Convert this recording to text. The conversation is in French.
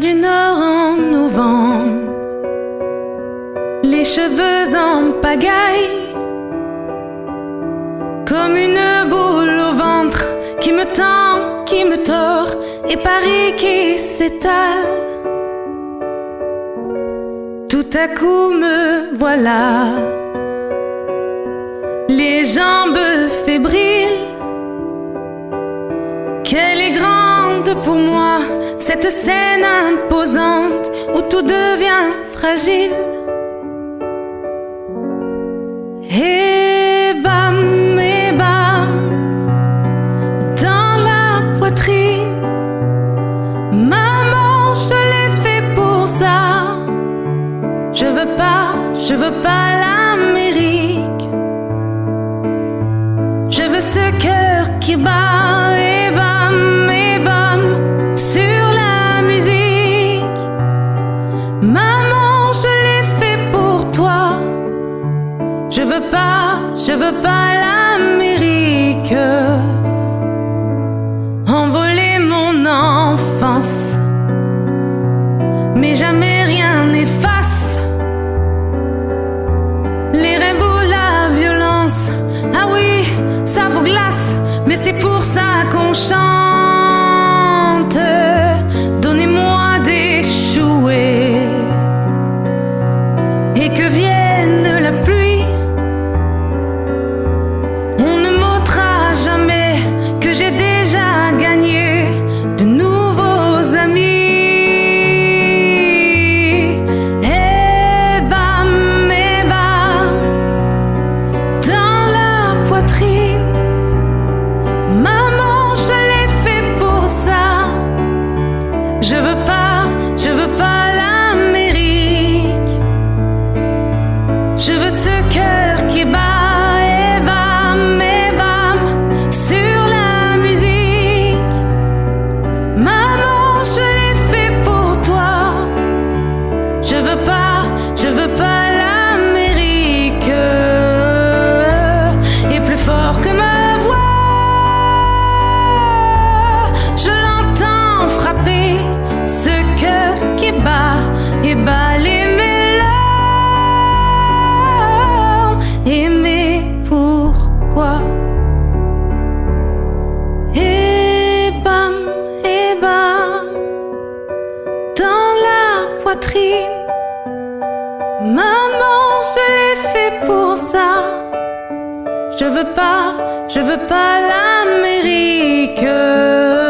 du Nord en novembre, les cheveux en pagaille, comme une boule au ventre qui me tend, qui me tord, et Paris qui s'étale. Tout à coup me voilà, les jambes fébriles. Qu'elle est grande pour moi, cette scène imposante où tout devient fragile. Et bam, dans la poitrine. Maman, je l'ai fait pour ça. Je veux pas l'Amérique. Je veux ce cœur qui bat et bam, sur la musique. Maman, je l'ai fait pour toi. Je veux pas l'Amérique. Envoler mon enfance, mais jamais rien n'efface les rêves ou la violence. Ah oui, ça vous glace, mais c'est pour ça qu'on chante. Donnez-moi des chouets et que vienne la pluie. On ne m'ôtera jamais que j'ai déjà gagné de nouveaux amis. Et bam, dans la poitrine. Maman, je l'ai fait pour ça. Je veux pas l'Amérique. Je veux ce cœur qui bat et bam, sur la musique. Maman, je l'ai fait pour toi. Je veux pas l'Amérique. Et plus fort que ma voix, je l'entends frapper ce cœur qui bat et bat les mélores. Et mais pourquoi? Et bam, dans la poitrine. Maman, je l'ai fait pour ça. Je veux pas l'Amérique.